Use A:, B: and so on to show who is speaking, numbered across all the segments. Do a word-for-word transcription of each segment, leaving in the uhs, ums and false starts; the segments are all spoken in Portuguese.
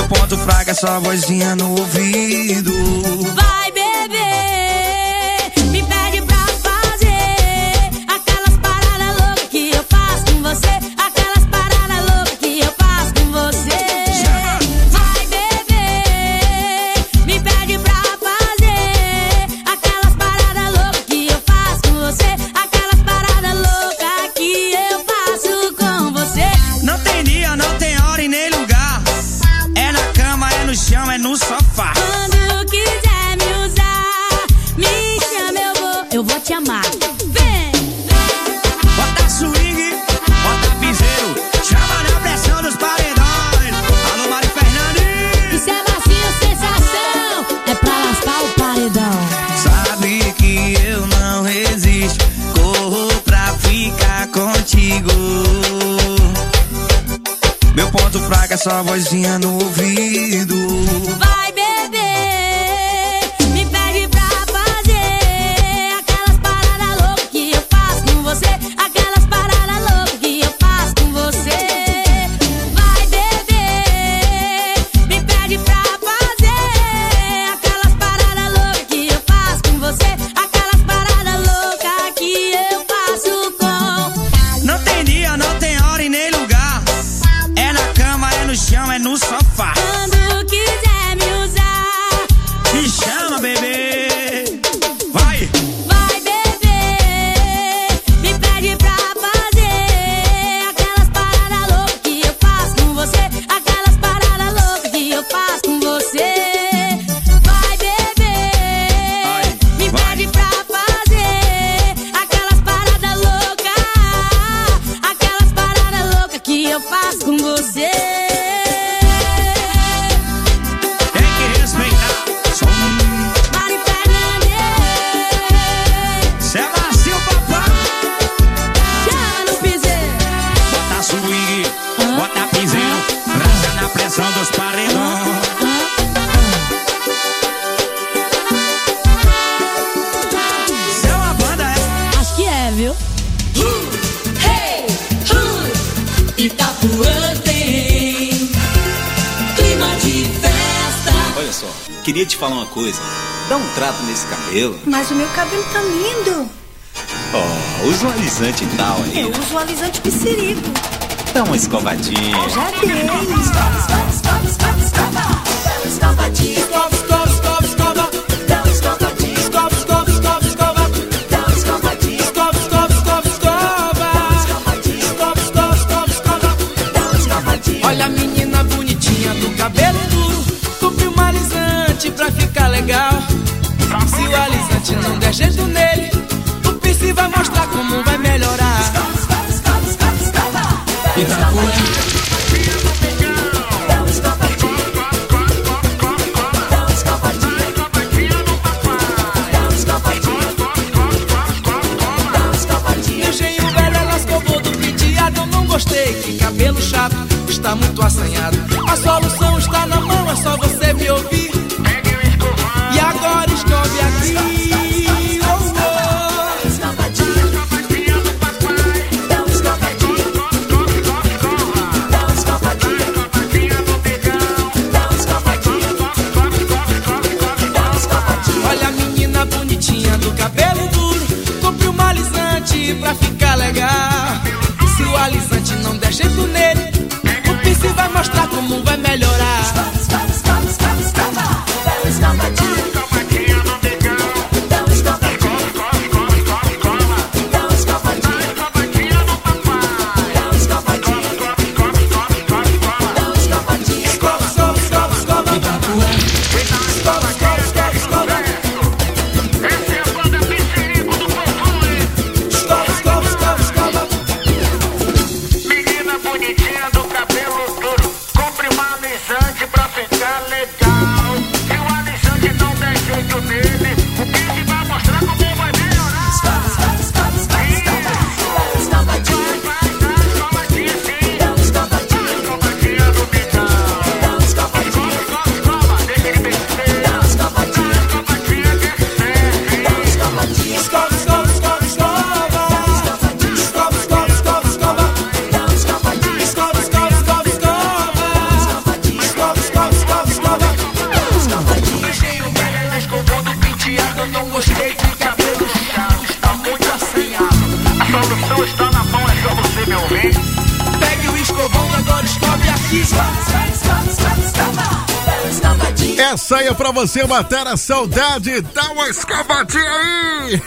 A: ponto fraco é só vozinha no ouvido.
B: Vai beber, me pede pra fazer aquelas paradas loucas que eu faço com você. Aquelas paradas loucas que eu faço com você. Vai beber, me pede pra fazer aquelas paradas loucas que eu faço com você. Aquelas paradas loucas que eu faço com você.
A: Não tem dia, não tem hora e nem lugar. É na cama, é no chão, é no sofá.
B: Quando quiser me usar, me chama, eu vou, eu vou te amar. Vem!
A: Bota swing, bota piseiro, chama na pressão dos paredões. Alô, Mari Fernandes.
B: Isso é macio, sensação, é pra lascar o paredão.
A: Sabe que eu não resisto, corro pra ficar contigo. Meu ponto fraco é só vozinha no ouvido.
B: Vai beber, me pede pra fazer aquelas paradas loucas que eu faço com você. Aquelas paradas loucas que eu faço com você. Vai beber, me pede pra fazer aquelas paradas loucas que eu faço com você. Aquelas paradas loucas que eu faço com.
A: Não tem dia, não tem hora e nem lugar. É na cama, é no chão, é no sofá.
B: Quando quiser me usar,
A: Me chama, bebê. Vai!
B: vai beber, me pede pra fazer aquelas paradas loucas que eu faço com você. Aquelas paradas loucas que eu faço com você. Vai beber, me pede pra fazer aquelas paradas loucas. Aquelas paradas loucas que eu faço com você.
A: Tem que respeitar. Som.
B: Mari Fernandes,
A: Cê é macio, papai.
B: chama no piseiro.
A: Bota swing, bota piseiro, rasga na pressão dos paredões. Cê é uma banda, é?
B: Acho que é, viu?
C: Hey, uh, Itapuã tem clima de festa.
D: Olha só, queria te falar uma coisa. Dá um trato nesse cabelo.
E: Mas o meu cabelo tá lindo.
D: Ó, usa um alisante e tal aí.
E: Eu uso o alisante piscirico.
D: Dá uma escovadinha.
E: Já dei.
C: Escova, escova, escova, escova, escova. Dá uma escovadinha. Escova, escova, escova, escova. Dá uma escovadinha. Escova, escova, escova, escova. Dá uma escovadinha. Escova, escova, escova, escova. Escovadinha. Escova, escova, escova, escova. Dá uma escovadinha.
F: Olha a menina bonitinha do cabelo duro, comprei um alisante pra ficar legal. Se o alisante não der jeito nele, o piercing vai mostrar como vai melhorar.
C: Escova, escova, escova, escova, escova. Dá uma escovadinha. Dá uma escovadinha. Dá uma escovadinha. Dá uma escovadinha. Dá uma escovadinha.
F: Meu genro velho, ela escovou do penteado, eu não gostei. Que cabelo chato, está muito assanhado. A solução está na mão, é só você me ouvir. E agora escove aqui. Oh, oh.
C: Escovadinha. Dá uma escovadinha. Dá uma escovadinha. Dá uma escovadinha. Dá uma escovadinha.
F: Olha a menina bonitinha do cabelo duro, comprei um alisante pra ficar legal. Se o alisante não der jeito nele, o piercing vai mostrar como vai melhorar.
C: Escova, escova, escova, escova, escova. Dá uma escovadinha. Dá uma escovadinha. Dá uma escovadinha. Dá uma escovadinha. Dá uma escovadinha.
F: Escova, escova, escova, escova.
C: Escova, escova, escova, escova.
F: Escova, escova, escova, escova.
G: Menina bonitinha do cabelo duro, compre um alisante pra Essa aí é pra você matar a saudade. Dá uma escovadinha aí.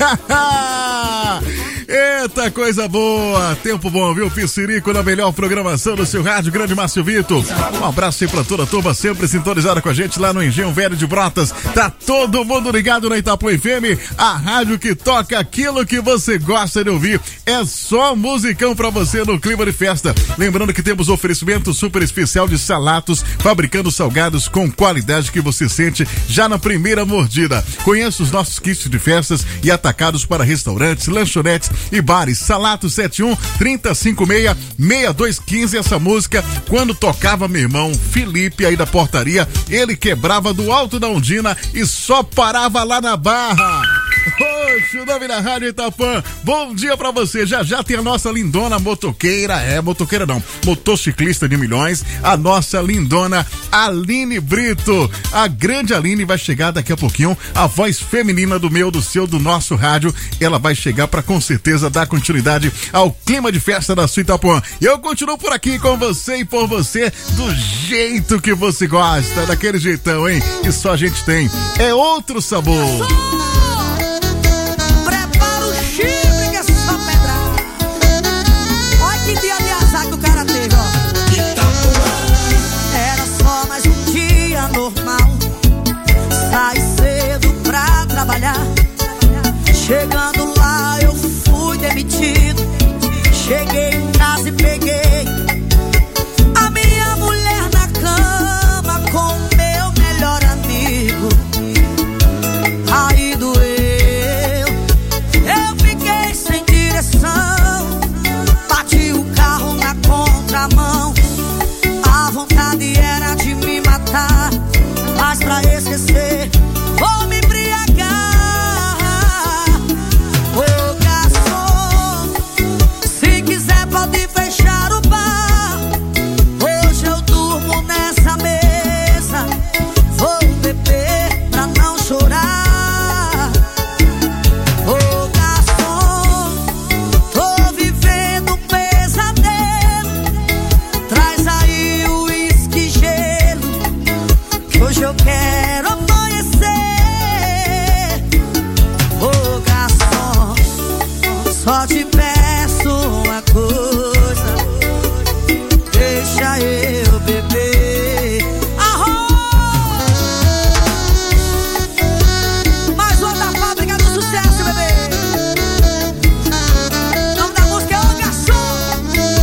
G: Eita, coisa boa. Tempo bom, viu? Piscirico na melhor programação do seu rádio, grande Márcio Vitor. Um abraço aí pra toda a turma, sempre sintonizada com a gente lá no Engenho Velho de Brotas. Tá todo mundo ligado na Itapuã F M, a rádio que toca aquilo que você gosta de ouvir. É só musicão pra você no clima de festa. Lembrando que temos oferecimento super especial de Salatos, fabricando salgados com qualidade que você sente já na primeira mordida. Conheça os nossos kits de festas e atacados para restaurantes, lanchonetes e bares. Salato sete um, três cinco seis, seis dois um cinco. Essa música, quando tocava meu irmão Felipe aí da portaria, ele quebrava do alto da Ondina e só parava lá na Barra. Oxe, o nome da Rádio Itapuã. Bom dia pra você. Já já tem a nossa lindona motoqueira. É, motoqueira não, motociclista de milhões. A nossa lindona Aline Brito. A grande Aline vai chegar daqui a pouquinho. A voz feminina do meu, do seu, do nosso rádio. Ela vai chegar pra com certeza dar continuidade ao clima de festa da sua Itapuã. E eu continuo por aqui com você e por você do jeito que você gosta. Daquele jeitão, hein? Que só a gente tem. É outro sabor.
H: Chegando lá eu fui demitido. Cheguei em casa e peguei a minha mulher na cama com o meu melhor amigo. Aí doeu, eu fiquei sem direção. Bati o carro na contramão. A vontade era de me matar, mas pra esquecer vou me embriagar. Pode fechar o bar. Hoje eu durmo nessa mesa. Vou beber pra não chorar. Ô garçom, tô vivendo um pesadelo. Traz aí o uísque e gelo, que hoje eu quero amanhecer. Ô garçom, só te peço uma coisa, deixa eu beber. Arroz! Mais uma da fábrica do sucesso, bebê. O nome da música é O Garçom.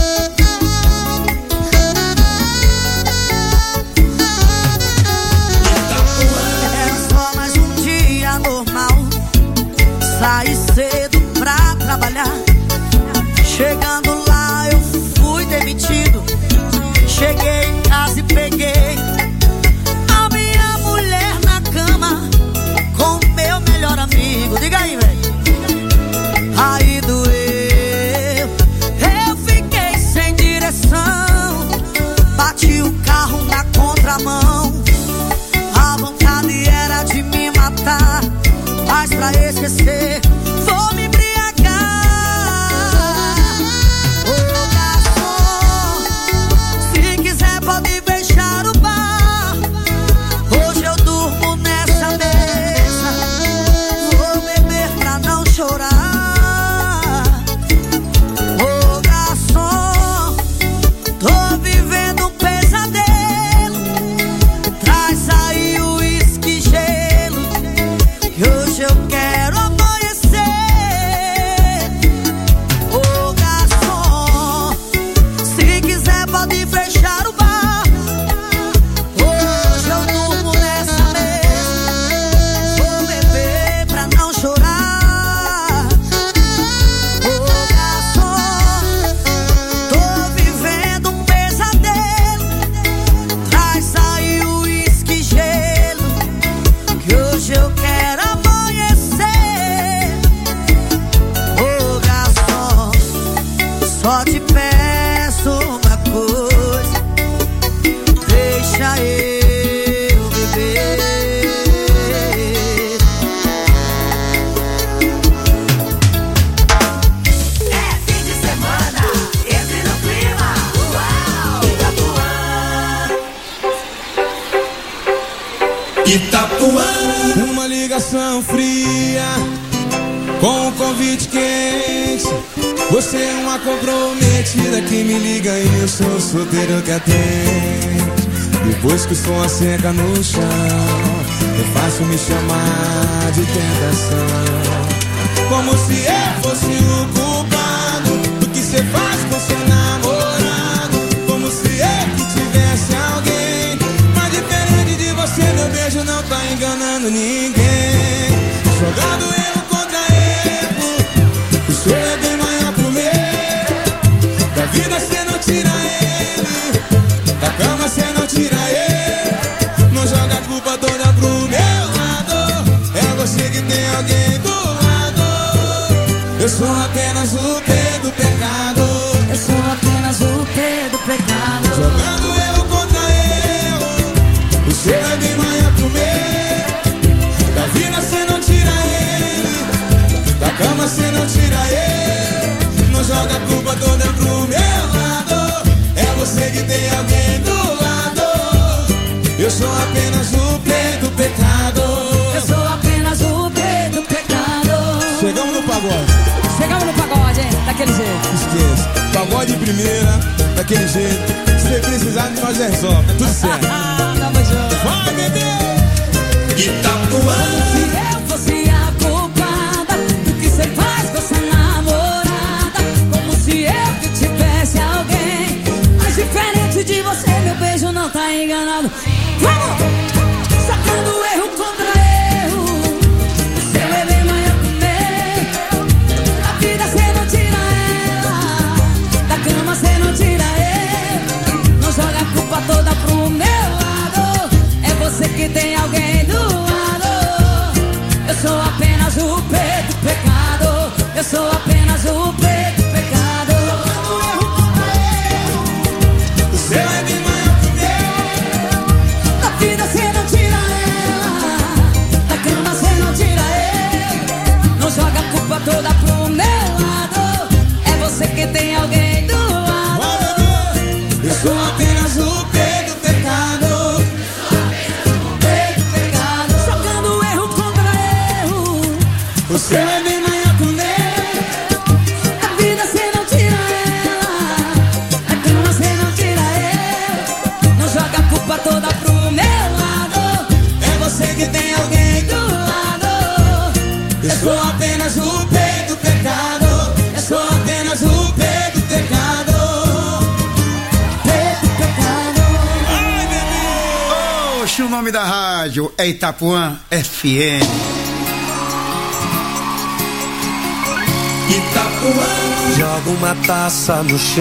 H: Era só mais um dia normal. Saí cedo pra trabalhar. Chegando lá eu fui demitido. Cheguei em casa e peguei a minha mulher na cama com o meu melhor amigo. Diga aí, velho. Aí doeu, eu fiquei sem direção. Bati o carro na contramão. A vontade era de me matar, mas pra esquecer vou me embriagar. Pode fechar o bar. Hoje eu durmo nessa mesa. Vou beber pra não chorar. Ô garçom, tô vivendo um pesadelo. Traz aí o uísque e gelo, que hoje eu quero amanhecer.
C: Itapuã.
F: Uma ligação fria com um convite quente. Você é uma comprometida que me liga e eu sou solteiro que atende. Depois que o som seca no chão, é fácil me chamar de tentação. Como se eu fosse o culpado do que cê faz com seu namorado. Como se eu que tivesse alguém. Mas diferente de você, meu beijo não tá enganando ninguém. Jogando erro contra erro, o seu é bem maior pro meu. Da vida cê não tira ele, da cama cê não tira ele. Não joga a culpa toda pro meu lado. É você que tem alguém do lado. Eu sou apenas o P do pecado.
H: Eu sou apenas o P do pecado.
F: Jogando erro contra erro, o seu é bem maior pro meu. Da vida cê não tira ele, da cama cê não tira ele. Não joga a culpa toda pro meu lado. É você que tem alguém do lado. Eu sou apenas o P do pecado.
H: Eu sou apenas o P do pecado.
F: Chegamos no pagode.
H: Chegamos no pagode, hein? Daquele jeito.
F: Esqueça. Pagode de primeira, daquele jeito. Se você precisar de nós, resolve. Tudo certo.
H: Tamo junto.
F: Vai, bebê!
C: Itapuã.
H: Se eu fosse a culpada do que cê faz com essa namorada. Como se eu que tivesse alguém. Mas diferente de você, meu beijo não tá enganado. Vamos! Sacando erro contra erro. O seu é bem maior que o meu. Da vida cê não tira ela, da cama cê não tira ele. Não joga a culpa toda pro meu lado. É você que tem alguém do lado. Eu sou apenas o P do pecado. Eu sou apenas o P do pecado.
F: O seu é bem maior que o meu.
H: Da vida cê não tira ela, da cama cê não tira ele. Não joga a culpa toda pro meu lado. É você que tem alguém do lado.
F: Vai, bebê! Eu sou apenas o P do pecado.
H: P do pecado. Jogando erro contra erro.
F: O seu é bem maior que o meu.
H: Da vida cê não tira ela, da cama cê não tira ele. Não joga a culpa toda pro meu lado.
F: É você que tem alguém do lado. Eu sou apenas o P do pecado. Eu sou apenas o P do pecado.
H: P do pecado.
F: Ai, bebê!
I: Oxe, o nome da rádio é Itapuã F M.
C: Itapuã.
J: Joga uma taça no chão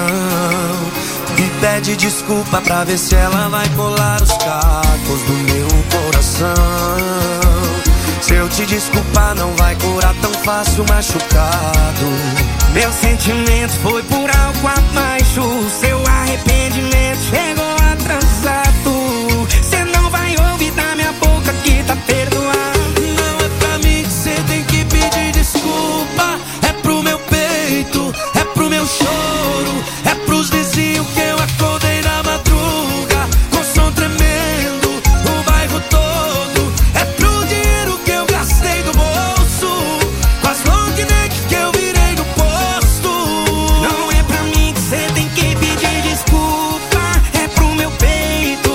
J: e pede desculpa pra ver se ela vai colar os cacos do meu coração. Se eu te desculpar não vai curar tão fácil machucado. Meu sentimento foi por algo abaixo. Seu arrependimento chegou atrasado. Cê não vai ouvir da minha boca que tá perdoado. Não é pra mim que cê tem que pedir desculpa. É pro meu peito, é pro meu choro, é pros vizinhos que eu acordei na madruga com som tremendo, o bairro todo. É pro dinheiro que eu gastei do bolso, com as long neck que eu virei no posto. Não é pra mim que cê tem que pedir desculpa. É pro meu peito,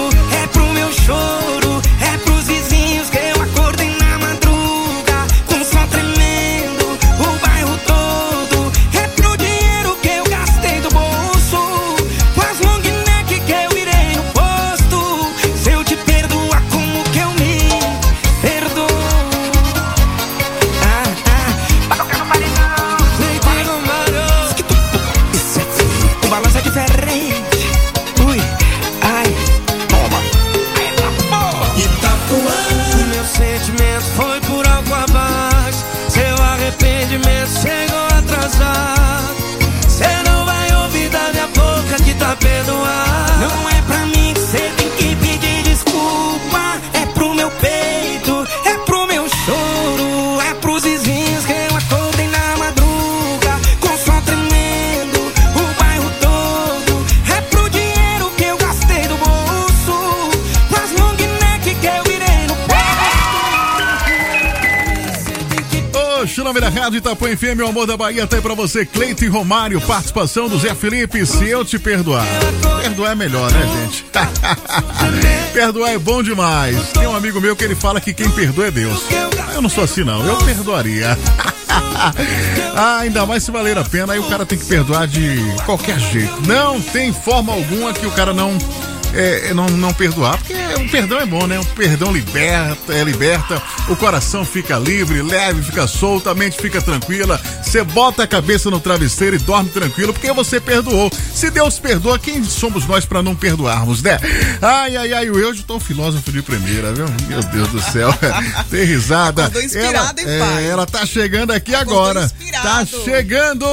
G: o nome da rádio Itapuã F M, o amor da Bahia, tá aí pra você, Cleiton e Romário, participação do Zé Felipe, se eu te perdoar. Perdoar é melhor, né, gente? Perdoar é bom demais. Tem um amigo meu que ele fala que quem perdoa é Deus. Eu não sou assim, não. Eu perdoaria. Ah, ainda mais se valer a pena, aí o cara tem que perdoar de qualquer jeito. Não tem forma alguma que o cara não... É, não, não perdoar, porque o perdão é bom, né? O perdão liberta, é, liberta, o coração fica livre, leve, fica solto, a mente fica tranquila, você bota a cabeça no travesseiro e dorme tranquilo, porque você perdoou. Se Deus perdoa, quem somos nós pra não perdoarmos, né? Ai, ai, ai, eu já tô um filósofo de primeira, viu? Meu Deus do céu, tem risada.
K: Acordou inspirado,
G: ela,
K: hein, pai?
G: É, ela tá chegando aqui Acordou agora. Inspirado. Tá chegando!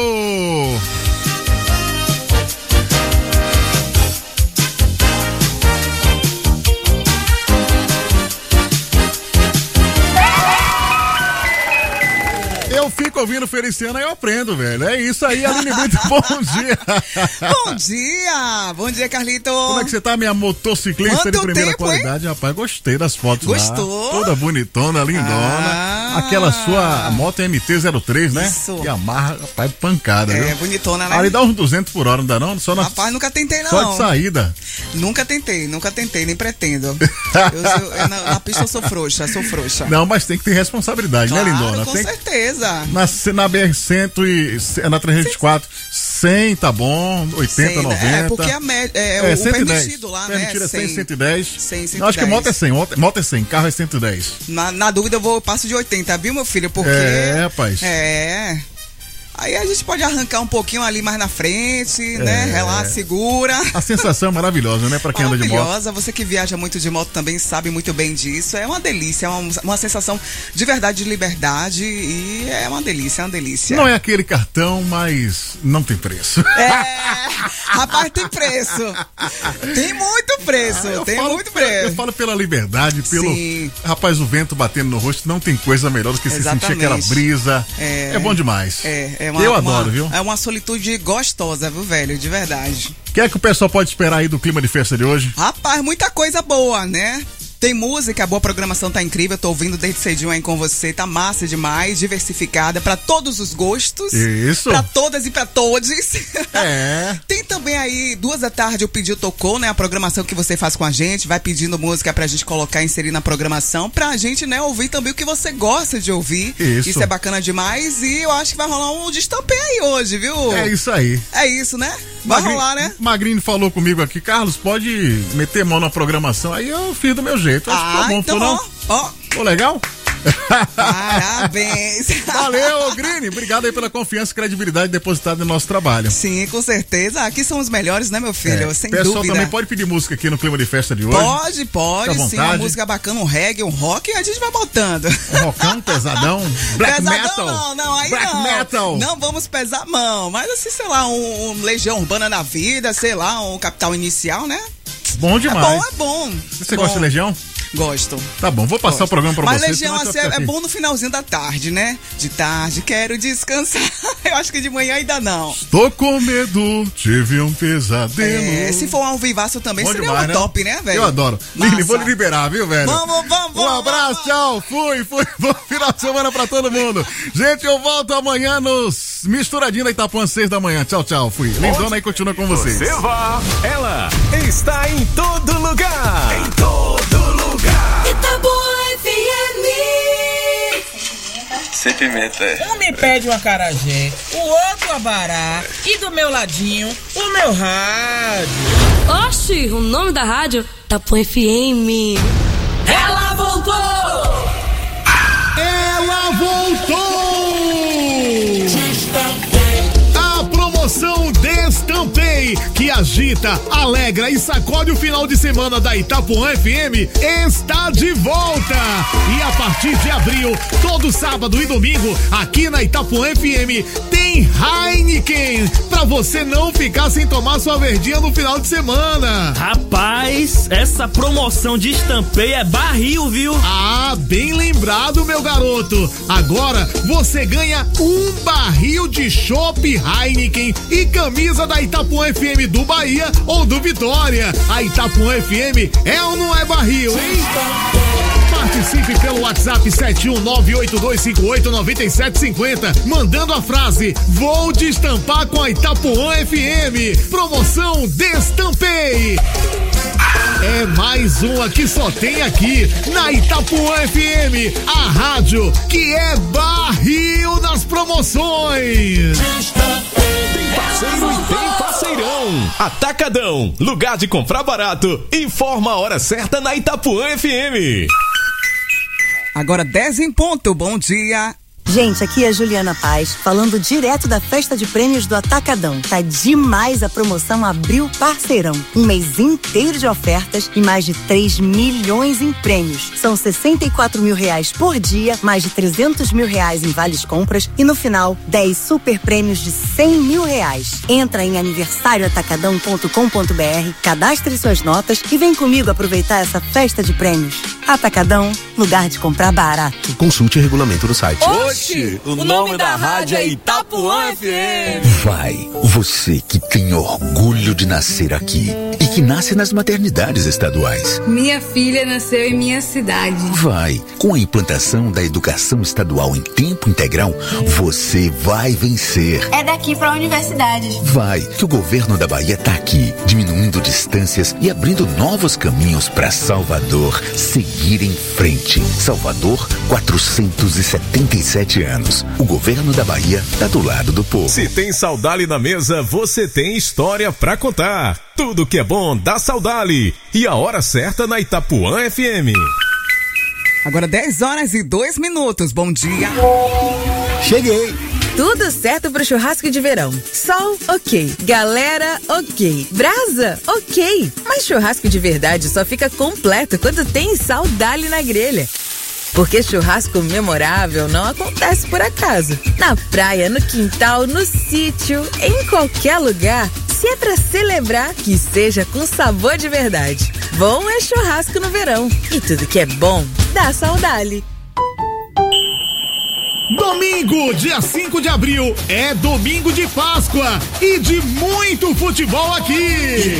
G: Eu fico ouvindo Feliciana e eu aprendo, velho. É isso aí, Aline Brito, bom dia.
K: Bom dia, bom dia, Carlito.
G: Como é que você tá, minha motociclista Quanto de primeira tempo, qualidade? Hein? Rapaz, gostei das fotos.
K: Gostou?
G: Lá. Toda bonitona, lindona. Ah. Aquela sua moto M T zero três, né?
K: Isso.
G: Que amarra, rapaz, pancada,
K: É,
G: viu?
K: bonitona, né?
G: Ali dá uns duzentos por hora, não dá não? Só na...
K: Rapaz, nunca tentei não.
G: Só de saída.
K: Nunca tentei, nunca tentei, nem pretendo. eu, eu, eu, na, na pista eu sou frouxa, sou frouxa.
G: Não, mas tem que ter responsabilidade,
K: claro,
G: né, lindona?
K: Com
G: tem
K: certeza.
G: Na, na B R cem e na trezentos e quatro, cem tá bom, oitenta, noventa.
K: É, porque a média, é, é, o cento e dez. Permitido lá,
G: permitido
K: né?
G: É cem, cento e dez.
K: cem, cento e dez.
G: Eu acho que moto é cem, moto é cem, carro é cento e dez.
K: Na, na dúvida eu vou, passo de oitenta, viu, meu filho? Porque...
G: É, rapaz.
K: É... Aí a gente pode arrancar um pouquinho ali mais na frente, é. né? Relaxa, segura.
G: A sensação é maravilhosa, né? Pra quem anda de moto.
K: Maravilhosa. Você que viaja muito de moto também sabe muito bem disso. É uma delícia, é uma, uma sensação de verdade, de liberdade e é uma delícia, é uma delícia.
G: Não é aquele cartão, mas não tem preço.
K: É, rapaz, tem preço. Tem muito preço, ah, tem
G: falo,
K: muito preço.
G: Eu falo pela liberdade, pelo...
K: Sim.
G: Rapaz, o vento batendo no rosto, não tem coisa melhor do que se sentir aquela brisa. É, é bom demais.
K: É. É uma,
G: eu adoro,
K: uma,
G: viu?
K: É uma solitude gostosa, viu, velho? De verdade.
G: O que é que o pessoal pode esperar aí do clima de festa de hoje?
K: Rapaz, muita coisa boa, né? Tem música, a boa programação tá incrível, tô ouvindo desde cedinho aí com você, tá massa demais, diversificada, pra todos os gostos.
G: Isso.
K: Pra todas e pra todos.
G: É.
K: Tem também aí, duas da tarde, o Pediu Tocou, né? A programação que você faz com a gente, vai pedindo música pra gente colocar e inserir na programação, pra gente, né, ouvir também o que você gosta de ouvir.
G: Isso.
K: Isso é bacana demais e eu acho que vai rolar um destampé aí hoje, viu?
G: É isso aí.
K: É isso, né? Vai
G: Magrinho,
K: rolar, né?
G: Magrinho falou comigo aqui, Carlos, pode meter mão na programação, aí eu fiz do meu jeito. Acho
K: ah,
G: que tá bom,
K: então,
G: não?
K: ó, ó.
G: Ficou legal?
K: Parabéns.
G: Valeu, Grini. Obrigado aí pela confiança e credibilidade depositada no nosso trabalho.
K: Sim, com certeza. Aqui são os melhores, né, meu filho?
G: É.
K: Sem
G: pessoal
K: dúvida.
G: Também pode pedir música aqui no clima de festa de hoje?
K: Pode, pode. Sim, uma música bacana, um reggae, um rock, a gente vai botando.
G: Um rockão, pesadão, black
K: pesadão,
G: metal.
K: Não, não, aí
G: black
K: não.
G: metal.
K: Não vamos pesar a mão, mas assim, sei lá, um, um Legião Urbana na vida, sei lá, um Capital Inicial, né?
G: Bom demais.
K: É bom, é bom.
G: Você
K: bom.
G: gosta de Legião?
K: Gosto.
G: Tá bom, vou passar
K: Gosto.
G: o programa pra
K: Mas
G: você.
K: Mas Legião assim, é, é bom no finalzinho da tarde, né? De tarde quero descansar. Eu acho que de manhã ainda não.
G: Estou com medo, tive um pesadelo.
K: É, se for um ao vivaço também, bom seria demais, um né? top, né, velho?
G: Eu adoro. Lili, vou lhe liberar, viu, velho?
K: Vamos, vamos, vamos.
G: Um abraço, vamos, tchau. Fui, fui. Bom final de semana pra todo mundo. Gente, eu volto amanhã nos Misturadinho da Itapuã, seis da manhã. Tchau, tchau. Fui. Lindona aí continua com vocês.
L: Você vá. Ela está em todo lugar. Em todo lugar.
B: Itapuã F M.
M: Sem pimenta, é.
N: Um me pede um acarajé, o outro abará e do meu ladinho, o meu rádio.
B: Oxi, o nome da rádio? Itapuã F M.
N: Ela voltou!
G: Ela voltou! A promoção Destampei, que agita, alegra e sacode o final de semana da Itapuã F M, está de volta. E a partir de abril, todo sábado e domingo, aqui na Itapuã F M, tem Heineken, pra você não ficar sem tomar sua verdinha no final de semana.
O: Rapaz, essa promoção de Estampei é barril, viu?
G: Ah, bem lembrado, meu garoto. Agora você ganha um barril de chopp Heineken e camisa da Itapuã Itapuã F M do Bahia ou do Vitória. A Itapuã F M é ou não é barril, hein? Participe pelo WhatsApp sete um nove oito dois cinco oito nove sete cinco zero, mandando a frase: vou destampar com a Itapuã F M. Promoção Destampei. É mais uma que só tem aqui na Itapuã F M, a rádio que é barril nas promoções.
L: Tem parceiro e tem parceirão. Atacadão, lugar de comprar barato. Informa a hora certa na Itapuã F M.
K: Agora dez em ponto, bom dia.
P: Gente, aqui é a Juliana Paz, falando direto da festa de prêmios do Atacadão. Tá demais a promoção Abril Parceirão. Um mês inteiro de ofertas e mais de três milhões em prêmios. São sessenta e quatro mil reais por dia, mais de trezentos mil reais em vales compras e no final, dez super prêmios de cem mil reais. Entra em aniversário atacadão ponto com ponto b r, cadastre suas notas e vem comigo aproveitar essa festa de prêmios. Atacadão, lugar de comprar barato.
Q: Consulte o regulamento no site.
R: Oxi, o, o nome, nome da, da rádio é Itapuã F M.
Q: Vai, você que tem orgulho de nascer aqui e que nasce nas maternidades estaduais.
S: Minha filha nasceu em minha cidade.
Q: Vai, com a implantação da educação estadual em tempo integral, você vai vencer.
S: É daqui para a universidade.
Q: Vai, que o governo da Bahia tá aqui, diminuindo distâncias e abrindo novos caminhos para Salvador seguir em frente. Salvador, quatrocentos e setenta e sete anos. O governo da Bahia tá do lado do povo.
L: Se tem Saudale na mesa, você tem história pra contar. Tudo que é bom dá Saudale. E a hora certa na Itapuã F M.
K: Agora dez horas e dois minutos. Bom dia.
Q: Cheguei.
T: Tudo certo pro churrasco de verão. Sol, ok. Galera, ok. Brasa, ok. Mas churrasco de verdade só fica completo quando tem Saudale na grelha. Porque churrasco memorável não acontece por acaso. Na praia, no quintal, no sítio, em qualquer lugar. Se é pra celebrar, que seja com sabor de verdade. Bom é churrasco no verão. E tudo que é bom, dá Saudale.
G: Domingo, dia cinco de abril, é domingo de Páscoa e de muito futebol aqui.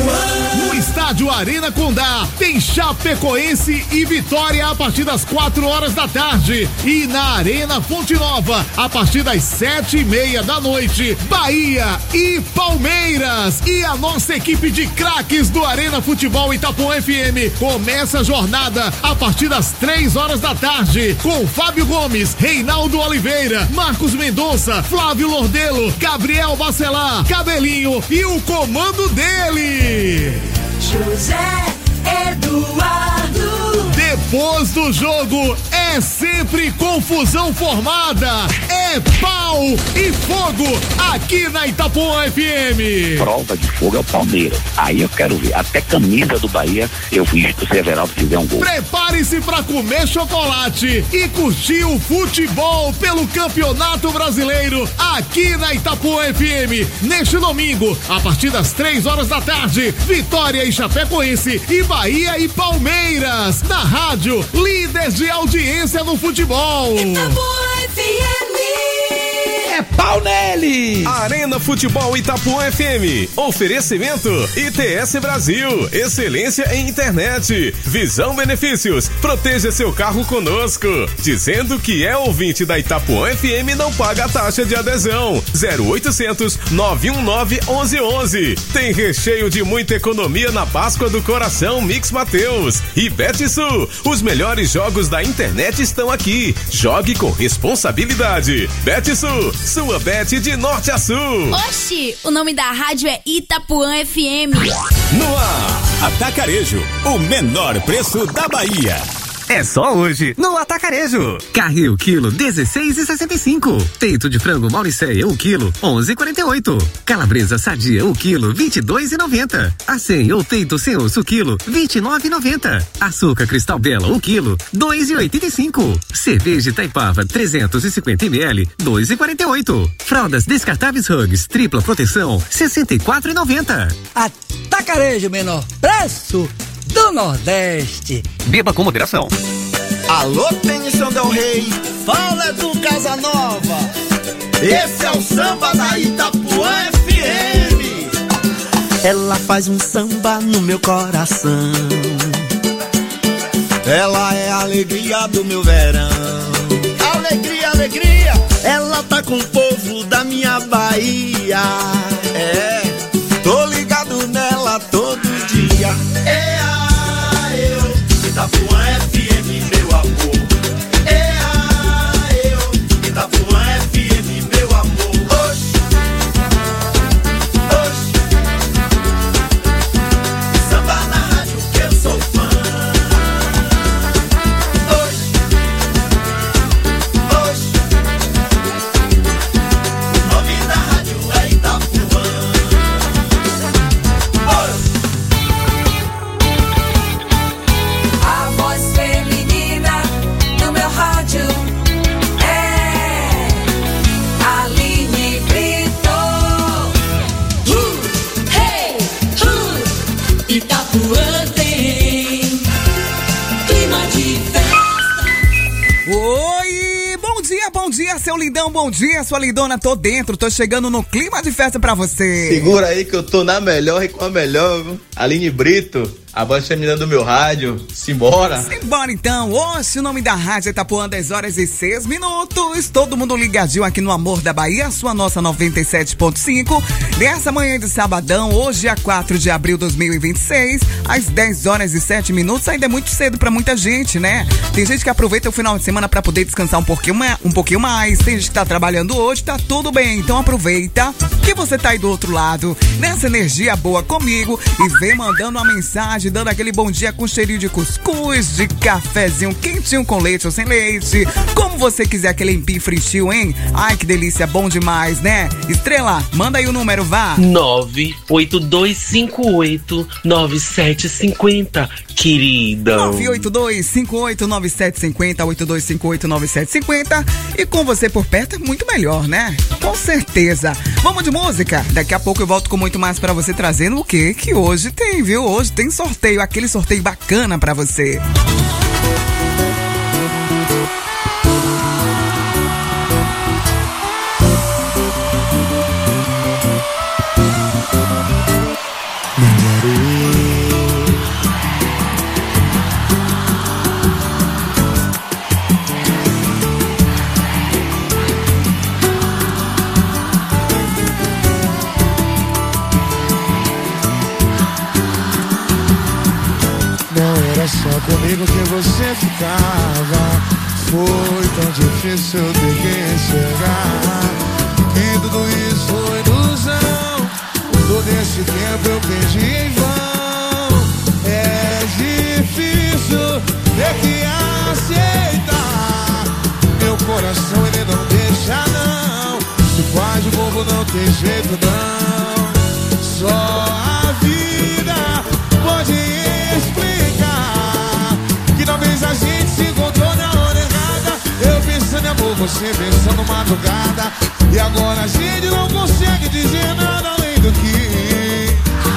G: No estádio Arena Condá, tem Chapecoense e Vitória a partir das quatro horas da tarde. E na Arena Fonte Nova, a partir das sete e meia da noite, Bahia e Palmeiras. E a nossa equipe de craques do Arena Futebol Itapuã F M começa a jornada a partir das três horas da tarde, com Fábio Gomes, Reinaldo Oliveira, Marcos Mendonça, Flávio Lordelo, Gabriel Bacelar, Cabelinho e o comando dele,
C: José Eduardo.
G: Depois do jogo é sempre confusão formada, é pau e fogo aqui na Itapuã F M.
U: Prova de fogo é o Palmeiras. Aí eu quero ver, até camisa do Bahia eu fiz se o Everaldo fizer um gol.
G: Prepare-se pra comer chocolate e curtir o futebol pelo Campeonato Brasileiro aqui na Itapuã F M. Neste domingo, a partir das três horas da tarde, Vitória e Chapecoense e Bahia e Palmeiras, na rádio líder de audiência no futebol.
C: Itapuã F M.
L: É pau nele! Arena Futebol Itapuã F M. Oferecimento I T S Brasil. Excelência em internet. Visão Benefícios. Proteja seu carro conosco. Dizendo que é ouvinte da Itapuã F M, não paga a taxa de adesão. zero oitocentos, nove um nove, onze onze. Tem recheio de muita economia na Páscoa do Coração Mix Mateus. E Betsul. Os melhores jogos da internet estão aqui. Jogue com responsabilidade. Betsul. Sua bet de norte a sul.
B: Oxi, o nome da rádio é Itapuã F M.
L: No ar, Atacarejo, o menor preço da Bahia.
V: É só hoje, no Atacarejo. Carne o quilo, dezesseis e sessenta e cinco. Peito de frango Mauricéia, o quilo, onze e quarenta e oito. Calabresa sadia, o quilo, vinte e dois e noventa. Acém ou peito sem osso, quilo, vinte e nove e noventa. Açúcar Cristal Bela, o quilo, dois e oitenta e cinco. Cerveja Itaipava, trezentos e cinquenta mililitros, dois e quarenta e oito. Fraldas descartáveis Hugs, tripla proteção, sessenta e quatro e noventa.
W: Atacarejo, menor preço do Nordeste.
V: Beba com moderação.
X: Alô, Tensão Del Rey, fala do Casanova. Esse é o samba da Itapuã F M.
C: ela faz um samba no meu coração. Ela é a alegria do meu verão. Alegria, alegria. Ela tá com o povo da minha Bahia. É, tô ligado nela todo dia. É a eu, Itapuã F M, meu amor. É a eu, Itapuã F M, meu amor. Oxi, oxi. Samba na rádio que eu sou fã.
B: Itapuã tem clima de festa.
K: Oi, bom dia, bom dia, seu lindão, bom dia, sua lindona, tô dentro, tô chegando no clima de festa pra você.
A: Segura aí que eu tô na melhor e com a melhor, viu? Aline Brito, a voz feminina do meu rádio, simbora.
K: Simbora então, hoje o nome da rádio é Itapuã, dez horas e seis minutos, todo mundo ligadinho aqui no Amor da Bahia, sua nossa noventa e sete ponto cinco, nessa manhã de sabadão, hoje é quatro de abril de dois mil e vinte e seis, às dez horas e sete minutos, ainda é muito cedo pra muita gente, né? Tem gente que aproveita o final de semana pra poder descansar um pouquinho, um pouquinho mais, tem gente que tá trabalhando hoje, tá tudo bem, então aproveita que você tá aí do outro lado, nessa energia boa comigo e vem mandando uma mensagem, dando aquele bom dia com cheirinho de cuscuz, de cafezinho quentinho com leite ou sem leite, como você quiser, aquele empim fritinho, hein? Ai, que delícia, bom demais, né? Estrela, manda aí o número, vá.
D: nove oito dois cinco oito nove sete cinco zero, querida.
K: nove oito dois cinco oito nove sete cinco zero, oito dois cinco oito nove sete cinco zero, e com você por perto é muito melhor, né? Com certeza. Vamos de música? Daqui a pouco eu volto com muito mais pra você, trazendo o que que hoje tem, viu? Hoje tem sorteio, aquele sorteio bacana pra você.
E: Só comigo que você ficava, foi tão difícil ter que enxergar que tudo isso foi ilusão. Todo esse tempo eu perdi em vão. É difícil ter que aceitar. Meu coração ele não deixa não. Se faz de bobo não tem jeito não. Só a vida pode explicar que talvez a gente se encontrou na hora errada. Eu pensando em amor, você pensando madrugada, e agora a gente não consegue dizer nada além do que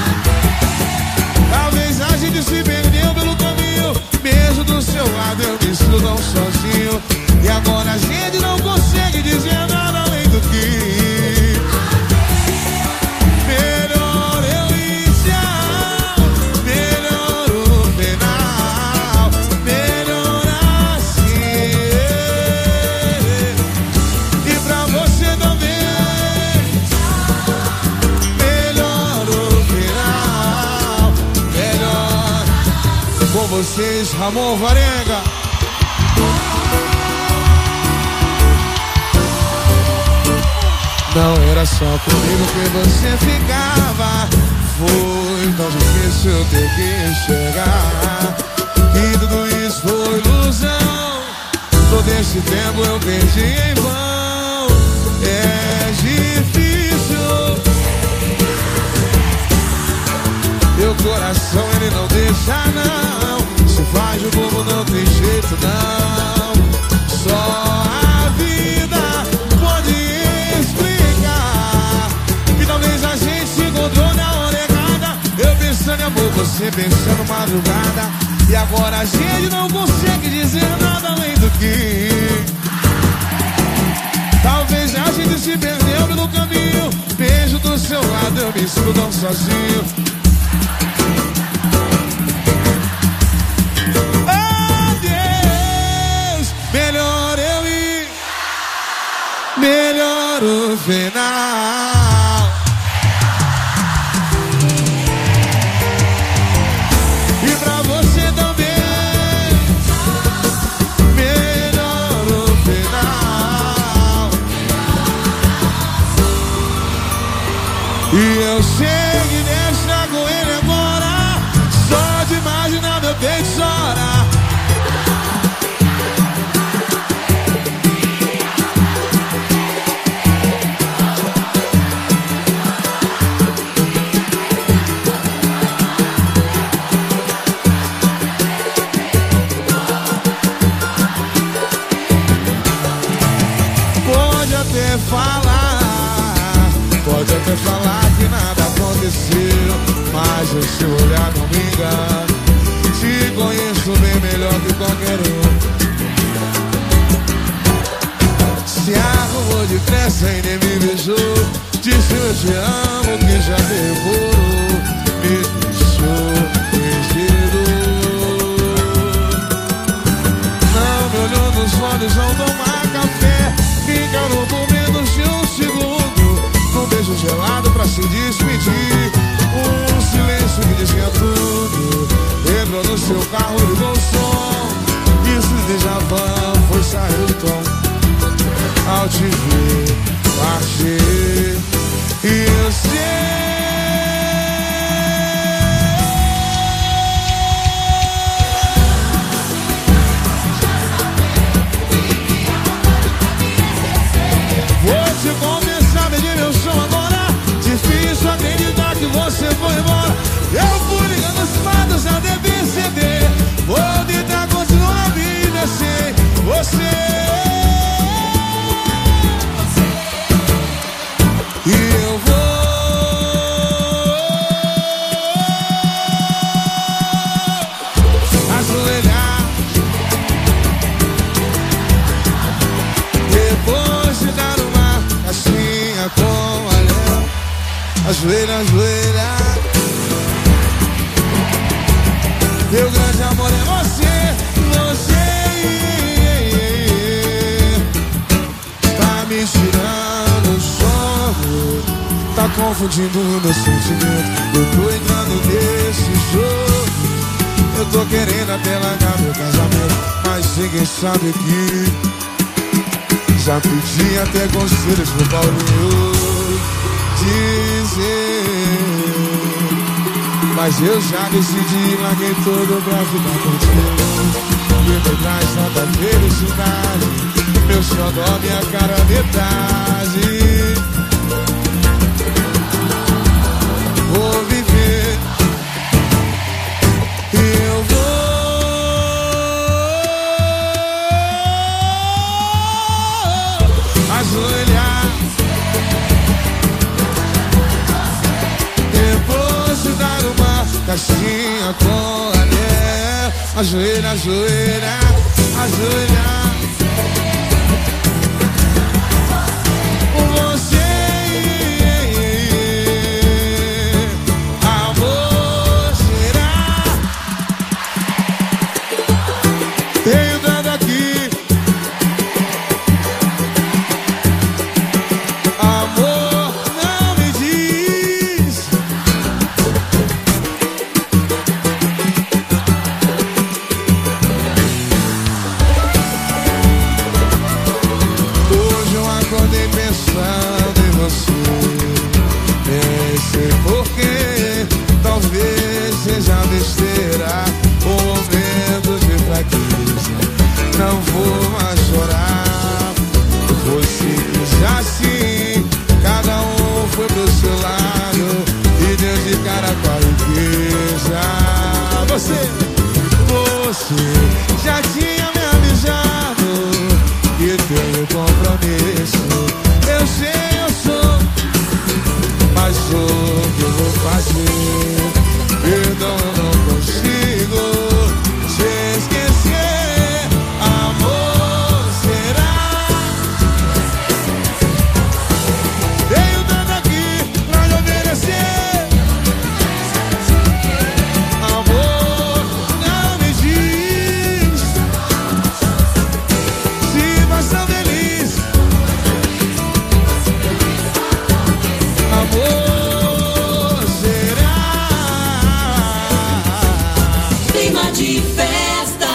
E: talvez a gente se perdeu pelo caminho. Mesmo do seu lado eu me sinto tão sozinho, e agora a gente não consegue dizer nada além do que vocês, Ramon Varenga. Não era só comigo que você ficava, foi tão difícil ter que enxergar que tudo isso foi ilusão. Todo esse tempo eu perdi em vão. É difícil, meu coração ele não deixa não. Se faz o bobo não tem jeito não. Só a vida pode explicar que talvez a gente se encontrou na hora errada. Eu pensando em amor, você pensando madrugada, e agora a gente não consegue dizer nada além do que talvez a gente se perdeu pelo caminho. Beijo do seu lado eu me sinto tão sozinho. Adeus, melhor eu ir, melhor o final. E eu sei que deixa com ele agora, só de imaginar meu peito chorar. Pode até falar, pode até falar que nada aconteceu, mas o seu olhar não me engana. Te conheço bem melhor que qualquer um. Se arrumou depressa e nem me beijou, disse eu te amo que já devorou, me deixou perdido. Não me olhou nos olhos, não tomar café, me encarou por menos de um segundo. Um beijo gelado pra se despedir, um silêncio que dizia tudo. Entrou no seu carro, ligou o som, e esse déjà vu foi sair do tom. Ao te ver partir, e eu sei vou te confessar, pedir meu som agora. Difícil acreditar que você foi embora. Eu fui ligando as fadas, já devia ceder. Vou tentar continuar a vida sem você. E eu vou ajoelhar depois de dar uma caixinha com anel. Ajoelha, ajoelha. Meu grande amor é você, você tá me tirando o sono, tá confundindo o meu sentimento. Eu tô entrando nesse jogo, eu tô querendo até largar meu casamento, mas ninguém sabe que já pedi até conselhos pro Paulinho dizer, mas eu já decidi, larguei tudo pra ficar contigo. E me traz tanta felicidade, meu xodó, minha cara metade. Vou viver, eu vou ajoelhar depois de dar uma caixinha com anel. Ajoelha, ajoelha, ajoelha. Você, amor, será? Tenho dado aqui, amor, não me diz. Hoje eu acordei pensando em você, nem sei porquê, talvez seja besteira, um momento de fraqueza. Não vou mais chorar, foi simples assim, cada um foi pro seu lado e deu de cara com a riqueza. Você, você já tinha me avisado que tenho compromisso. Eu sei, eu sou, mas o que eu vou fazer? Perdão, eu não consigo te esquecer. Amor, será? Tenho tanto aqui pra
C: de festa.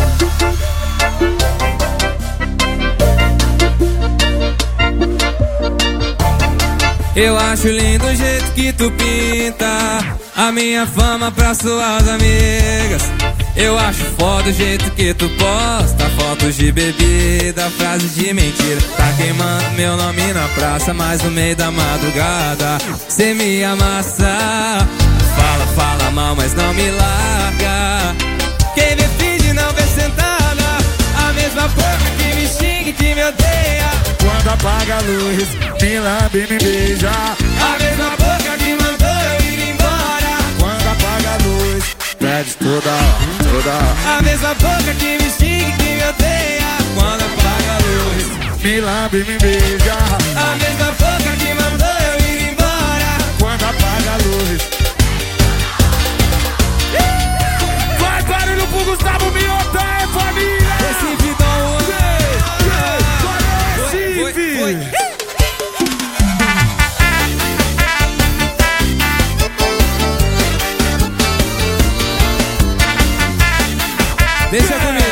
F: Eu acho lindo o jeito que tu pinta a minha fama pra suas amigas. Eu acho foda o jeito que tu posta fotos de bebida, frases de mentira. Tá queimando meu nome na praça, mas no meio da madrugada cê me amassa. Fala, fala mal, mas não me larga. Quem me finge não vê sentada, a mesma boca que me xinga e que me odeia.
E: Quando apaga a luz, me lambe e me beija.
F: A mesma boca que mandou eu ir embora.
E: Quando apaga a luz, pede toda hora, toda hora.
F: A mesma boca que me xinga e que me odeia. Quando apaga a luz,
E: me lambe e me beija.
F: A mesma boca que mandou eu ir embora.
E: Quando apaga a luz. Vai barulho pro Gustavo Mioto, é família!
F: Recife, Dom
E: Juan. Recife!
F: Deixa comigo.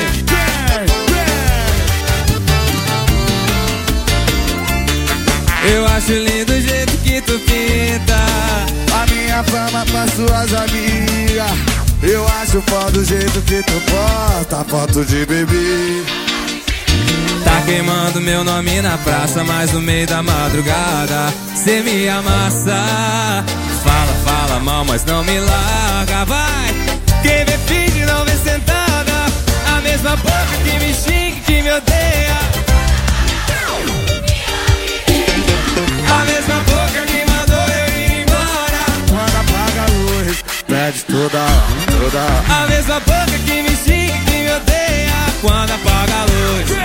F: Eu acho lindo o jeito que tu pinta
E: a minha fama pra suas amigas. Eu acho foda o jeito que tu posta foto de bebê.
F: Tá queimando meu nome na praça, mas no meio da madrugada cê me amassa. Fala, fala mal, mas não me larga, vai. Quem me finge não vê sentada, a mesma boca que me xinga e que me odeia. A mesma boca que mandou eu ir embora.
E: Quando apaga a luz, pede toda hora, toda hora.
F: A mesma boca que me xinga e que me odeia. Quando apaga a luz.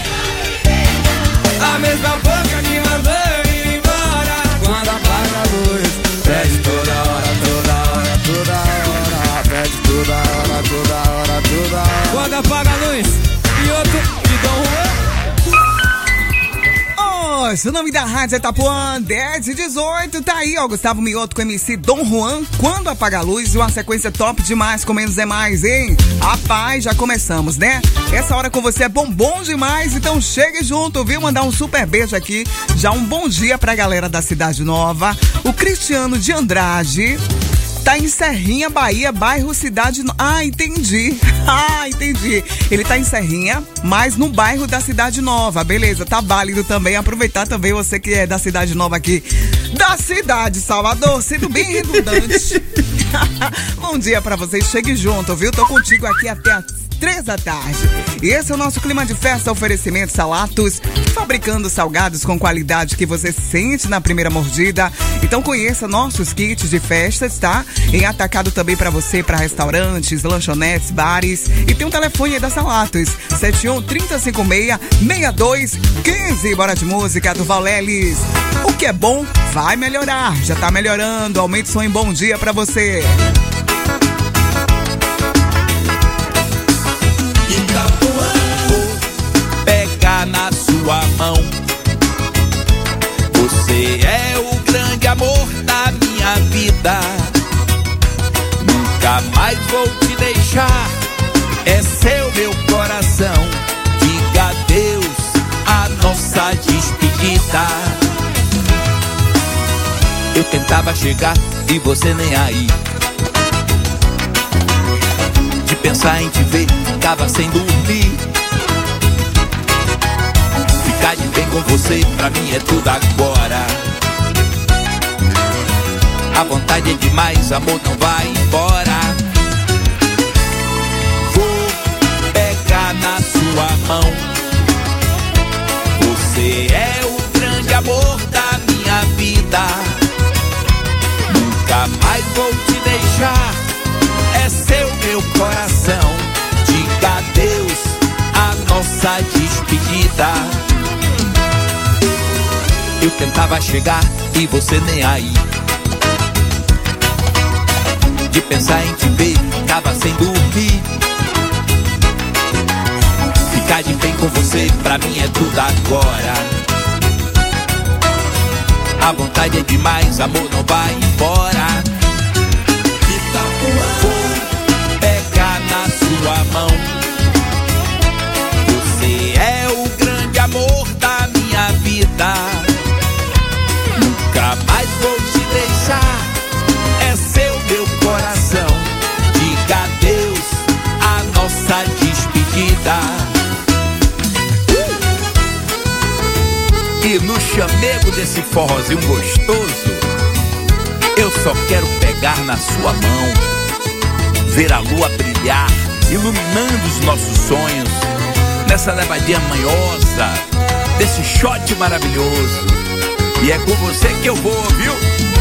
F: A mesma boca que mandou eu ir embora. Quando apaga a luz,
E: pede toda hora, toda hora, toda hora. Pede toda hora, toda hora, toda hora.
F: Quando apaga a luz. E outro de Dom Juan.
K: O nome da rádio é Itapuã dez e dezoito, tá aí, ó, Gustavo Mioto com M C Dom Juan, Quando Apaga a Luz, uma sequência top demais, com menos é mais, hein? Rapaz, já começamos, né? Essa hora com você é bombom demais, então chegue junto, viu? Mandar um super beijo aqui, já um bom dia pra galera da Cidade Nova, o Cristiano de Andrade. Tá em Serrinha, Bahia, bairro Cidade Nova. Ah, entendi. Ah, entendi. Ele tá em Serrinha, mas no bairro da Cidade Nova. Beleza, tá válido também. Aproveitar também você que é da Cidade Nova aqui. Da cidade, Salvador, sendo bem redundante. Bom dia pra vocês, chegue junto, viu? Tô contigo aqui até as três da tarde. E esse é o nosso clima de festa, oferecimento Salatos, fabricando salgados com qualidade que você sente na primeira mordida. Então conheça nossos kits de festas, tá? Em atacado também pra você, pra restaurantes, lanchonetes, bares. E tem um telefone aí da Salatos, sete um, três cinco seis, seis dois um cinco. Bora de música do Valelis. O que é bom vai melhorar, já tá melhorando. Aumente o som em bom dia pra você.
H: Pega na sua mão. Você é o grande amor da minha vida. Nunca mais vou te deixar. É seu meu coração. Diga adeus a nossa despedida. Eu tentava chegar e você nem aí. De pensar em te ver, ficava sem dormir. Ficar de bem com você, pra mim é tudo agora. A vontade é demais, amor, não vai embora. Vou pegar na sua mão. Você é o grande amor da minha vida. Nunca mais vou te deixar. É seu meu coração. Diga adeus a nossa despedida. Eu tentava chegar e você nem aí. De pensar em te ver, ficava sem dormir. Ficar de bem com você, pra mim é tudo agora. A vontade é demais, amor, não vai embora. Vou pegar na sua no chamego desse forrozinho gostoso, eu só quero pegar na sua mão, ver a lua brilhar, iluminando os nossos sonhos, nessa levadinha manhosa, desse shot maravilhoso. E é com você que eu vou, viu?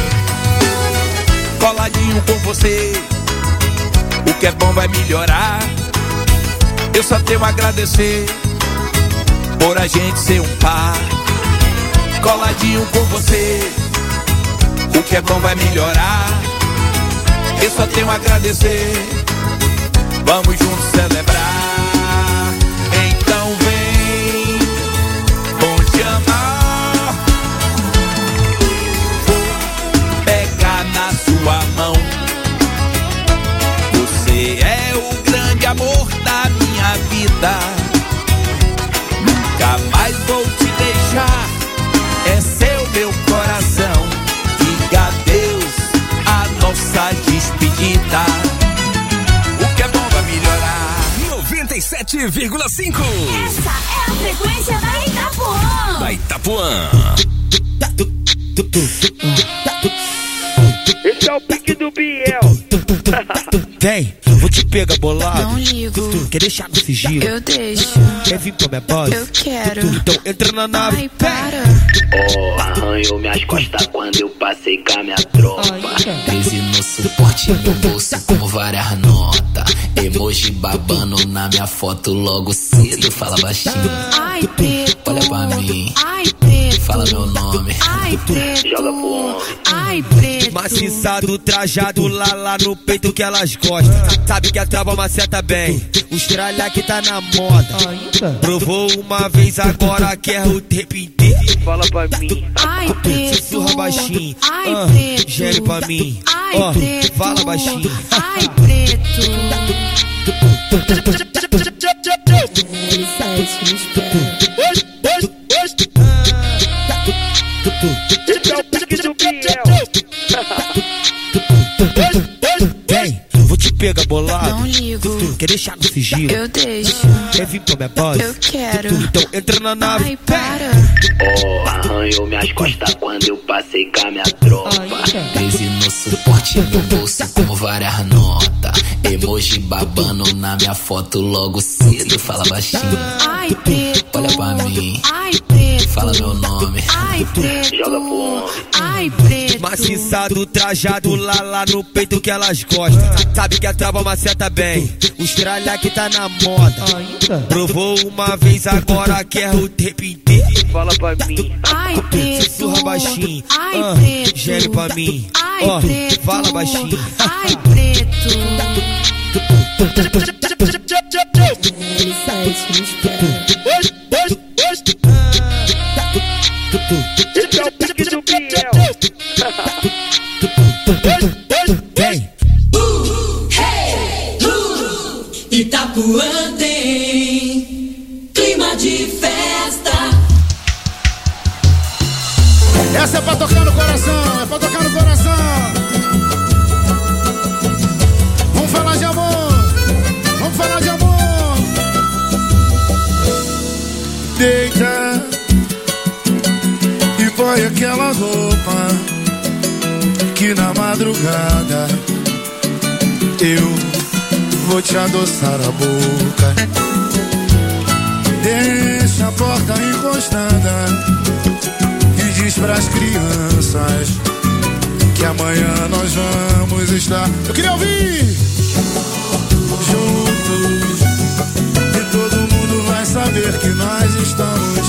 H: Coladinho com você, o que é bom vai melhorar. Eu só tenho a agradecer por a gente ser um par. Coladinho com você, o que é bom vai melhorar. Eu só tenho a agradecer. Vamos juntos celebrar. Então vem, vou te amar, vou pegar na sua mão. Você é o grande amor da minha vida. Nunca mais vou te deixar. É seu meu coração. Diga adeus a nossa despedida. O que é bom vai melhorar.
L: noventa e sete vírgula cinco.
B: Essa é a frequência da Itapuã.
L: Da Itapuã.
I: Esse é o pique do Biel.
J: Vem, vou te pegar bolado.
S: Não ligo.
J: Quer deixar no sigilo?
S: Eu deixo.
J: Quer vir pra minha base?
S: Eu quero.
J: Então entra na nave.
S: Ai, para.
U: Oh, arranhou minhas costas quando eu passei com a minha tropa.
M: treze no suporte, no bolso com várias notas. Emoji babando na minha foto logo cedo. Fala baixinho.
S: Ai, preto.
M: Olha pra mim.
S: Ai, preto.
M: Fala meu nome.
S: Ai, preto.
U: Joga pro ombro.
S: Ai, preto.
J: Maciçado, trajado, lá lá no peito que elas gostam. Sabe que a trava maceta bem. Os tralha que tá na moda. Provou uma vez, agora quer o tempo inteiro.
I: Fala pra mim.
S: Ai, preto.
J: Sussurra baixinho.
S: Ai,
J: ah,
S: preto.
J: gere pra mim.
S: Ai,
J: ó,
S: preto.
J: fala baixinho.
S: Ai, preto.
I: Esse é o pique do Biel.
J: Vem, vou te pegar bolado.
S: Não ligo.
J: Quer deixar no sigilo?
S: Eu deixo.
J: Quer vir pra minha base?
S: Eu quero.
J: Então entra na nave.
S: Ai, para.
U: Oh, arranhou minhas costas quando eu passei com a minha tropa.
M: treze no suporte, no bolso com várias notas. Emoji babando na minha foto logo cedo. Fala baixinho.
S: Ai, preto.
M: Olha pra mim.
S: Ai, preto.
M: Fala meu nome.
S: Ai, preto.
U: Joga pro ombro.
S: Ai, preto.
J: Maciçado, trajado, lá lá no peito que elas gostam. Sabe que a trava maceta bem. Os tralha que tá na moda. Provou uma vez, agora quer o tempo inteiro.
I: Fala pra mim.
S: Ai, preto.
J: Sussurra baixinho.
S: Ai,
J: ah,
S: preto.
J: gere pra mim.
S: Ai,
J: ó,
S: preto.
J: fala baixinho.
S: Ai, preto.
I: Esse é o pique do Biel.
J: Vem.
C: Itapuã tem clima de festa.
E: Essa é pra tocar no coração, é pra tocar no coração. Vamos falar de amor, vamos falar de amor. Deita e põe aquela roupa que na madrugada eu vou te adoçar a boca. Deixa a porta encostada e diz pras crianças que amanhã nós vamos estar. Eu queria ouvir! Juntos, e todo mundo vai saber que nós estamos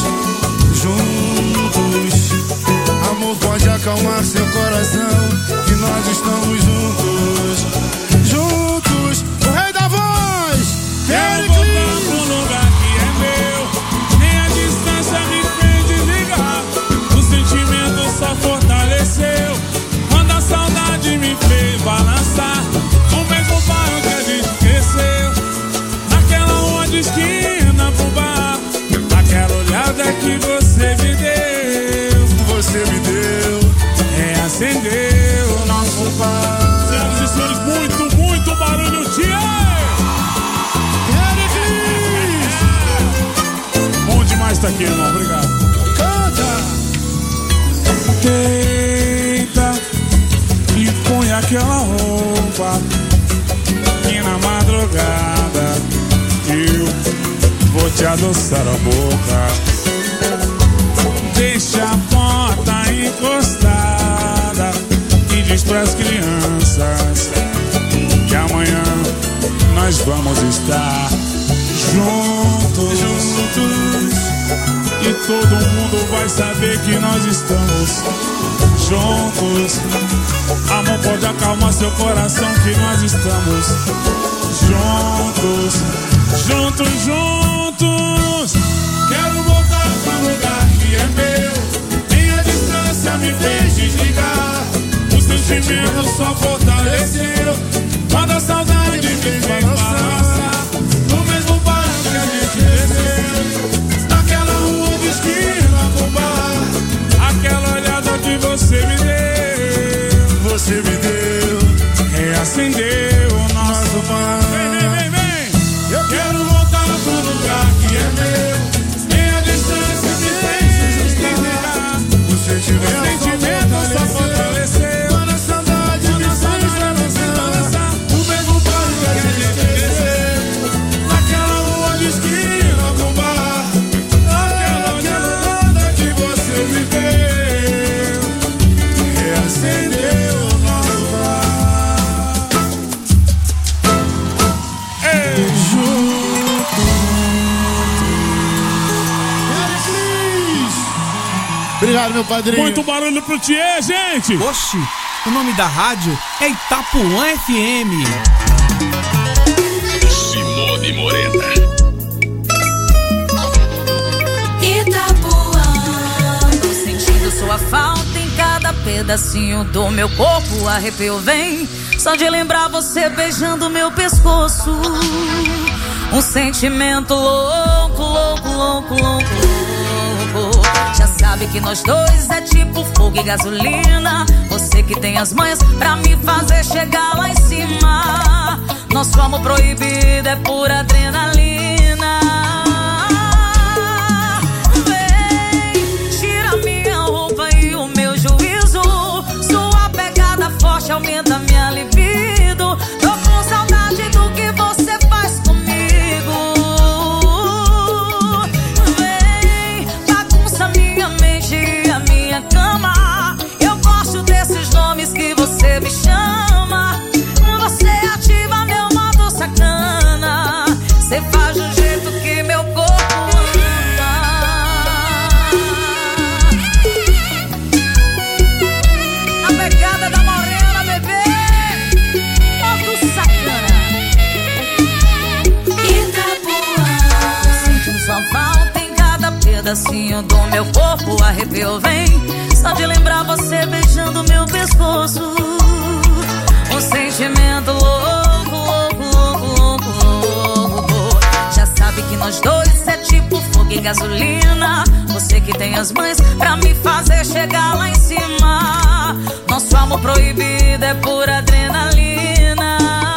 E: juntos. Amor, pode acalmar seu coração, que nós estamos juntos. Juntos, o rei da voz,
N: eu vou voltar pro lugar que é meu. Nem a distância me fez desligar. O sentimento só fortaleceu quando a saudade me fez balançar. O mesmo bairro que a gente cresceu, naquela rua de esquina pro bar. Aquela olhada que você me deu,
E: você me deu,
N: reacendeu o nosso bar. Senhoras e senhores, muito, muito barulho, tia! Bom demais estar aqui, irmão. Obrigado.
E: Canta!
N: aquela roupa e na madrugada eu vou te adoçar a boca. Deixa a porta encostada e diz pras crianças que amanhã nós vamos estar juntos, juntos, e todo mundo vai saber que nós estamos juntos. Amor, pode acalmar seu coração que nós estamos juntos, juntos, juntos. Quero voltar para um lugar que é meu. Minha distância me fez desligar. O sentimento só fortaleceu. Quando a saudade me fez balançar no mesmo bairro que a gente desceu, naquela rua de esquina com bar. Aquela olhada que você me deu, você me deu, reacendeu o nosso mar. Vem, vem, vem, vem. Eu quero voltar pro lugar que é meu. Minha distância me fez desligar. O sentimento, sentimento só fortaleceu. Quando a saudade me fez balançar no mesmo bairro que a gente desceu, naquela rua de esquina com bar. Aquela olhada que você me deu, reacendeu o nosso bar. Ei,
O: Obrigado, meu padrinho.
N: muito barulho pro Thier, gente!
P: Oxi, o nome da rádio é Itapuã F M.
L: Simone Morena.
B: Itapuã, tô sentindo sua falta em cada pedacinho do meu corpo. Arrepio vem só de lembrar você beijando meu pescoço. Um sentimento louco, louco, louco, louco, louco. Já sabe que nós dois é tipo fogo e gasolina. Você que tem as manhas pra me fazer chegar lá em cima. Nosso amor proibido é pura adrenalina. Vem, tira minha roupa e o meu juízo. Sua pegada forte aumenta minha libido. Tô com saudade do que você faz comigo. Vem, bagunça minha mente e a minha cama. Eu gosto desses nomes que você me chama. Você ativa meu modo sacana. Você faz do jeito que meu corpo anda. A pegada da morena, bebê. Modo sacana. Itapuã, sentindo sua falta em cada pedacinho do meu corpo. Arrepio vem só de lembrar você beijando meu pescoço. Um sentimento louco, louco, louco, louco, louco. Já sabe que nós dois é tipo fogo e gasolina. Você que tem as mães pra me fazer chegar lá em cima. Nosso amor proibido é pura adrenalina.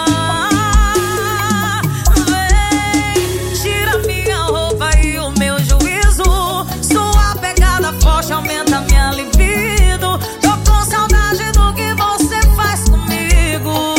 B: Vem, tira minha roupa e o meu juízo. Sua pegada forte aumenta minha libido. Tô com saudade do que você faz comigo.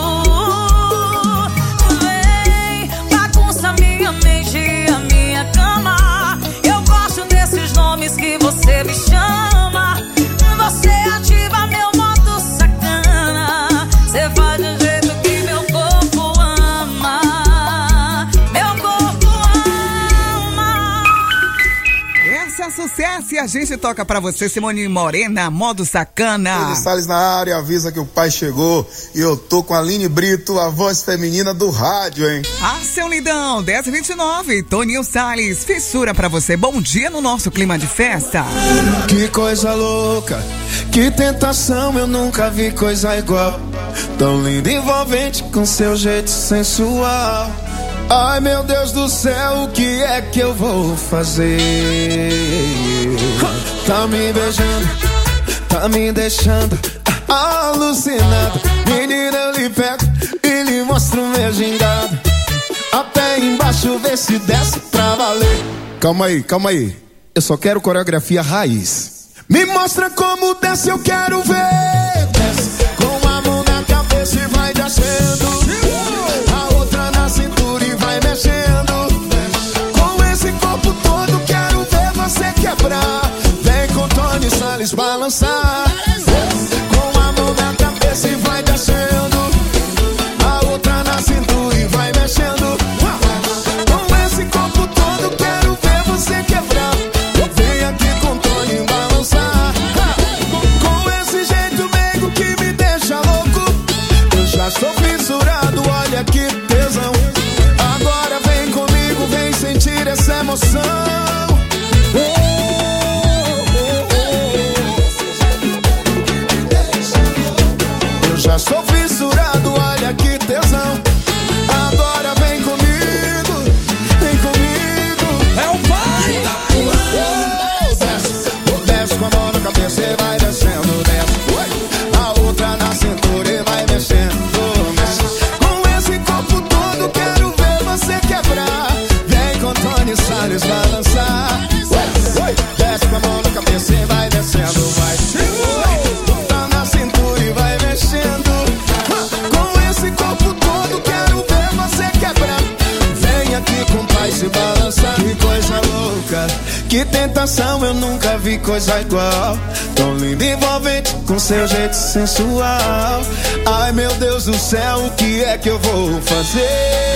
B: Vem, bagunça minha mente e a minha cama. Eu gosto desses nomes que você me chama. Você ativa meu modo sacana. Você faz do jeito que meu corpo ama. Meu corpo ama.
K: Essa é sucesso e a gente toca pra você, Simone Morena, modo sacana.
Q: Pedro Salles na área, avisa que o pai chegou. E eu tô com a Aline Brito, a voz feminina do rádio, hein?
K: Ah, seu lindão, dez e vinte e nove, Toninho Salles, fissura pra você. Bom dia no nosso clima de festa.
R: Que coisa louca, que tentação, eu nunca vi coisa igual. Tão linda e envolvente com seu jeito sensual. Ai meu Deus do céu, o que é que eu vou fazer? Tá me beijando, tá me deixando alucinado. Menina, eu lhe pego e lhe mostro o meu gingado. Até embaixo, vê se desce pra valer.
Q: Calma aí, calma aí. Eu só quero coreografia raiz.
R: Me mostra como desce, eu quero ver. Desce com a mão na cara. cabeça e vai descendo. A outra na cintura e vai mexendo. Com esse corpo todo quero ver você quebrar. Vem com Tony Salles balançar. Com a mão na cabeça e vai descendo. A outra na cintura e vai mexendo. Com esse corpo todo quero ver você quebrar. Vem aqui com Tony balançar. Com esse jeito meigo que me deixa louco. Eu já estou fissurado, olha que tesão. Agora vem comigo, vem sentir essa emoção. Eu já estou fissurado, olha que tesão. Agora vem comigo, vem comigo. É o pai! Desce, desce com a mão na cabeça e vai descendo, desce. A outra na cintura e vai mexendo, mexe. Com esse corpo todo quero ver você quebrar. Vem com Tony Salles balançar. Desce com a mão na cabeça e vai descendo, vai. Tá na cintura e vai mexendo. Com esse corpo todo quero ver você quebrar. Vem aqui com o pai se balançar. Que coisa louca, que tentação, eu nunca vi coisa igual. Tão lindo e envolvente com seu jeito sensual. Ai meu Deus do céu, o que é que eu vou fazer?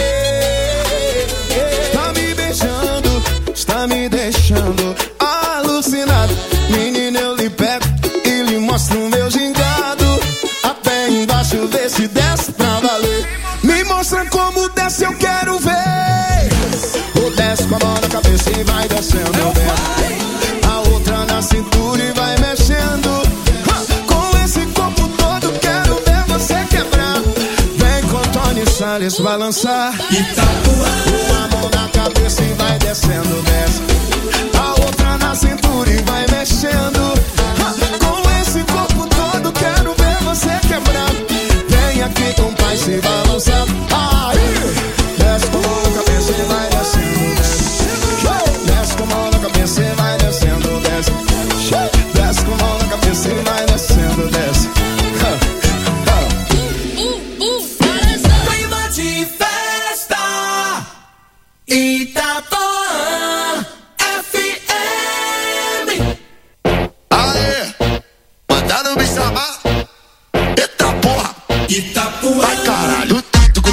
R: Tá me beijando, está me deixando alucinado. Menina, eu lhe pego e lhe mostro o meu gingado. Até embaixo, vê se desce pra valer. Me mostra como desce, eu quero ver. O desce com a mão na cabeça e vai descendo, desce. A outra na cintura e vai mexendo. Com esse corpo todo quero ver você quebrar. Vem com Tony Salles balançar. Uma mão na cabeça e vai descendo, desce. A outra na cintura e vai mexendo. Com esse corpo todo quero ver você quebrar. Vem aqui com o pai se balançar. Desce com a mão na cabeça e vai descendo, desce. Desce com a mão na cabeça e vai descendo, desce. Desce com a mão na cabeça e vai descendo, desce.
C: Clima de festa, Itapuã F M.
R: Aê, mandaram me chamar. Eita porra,
C: Itapuã.
R: ai caralho.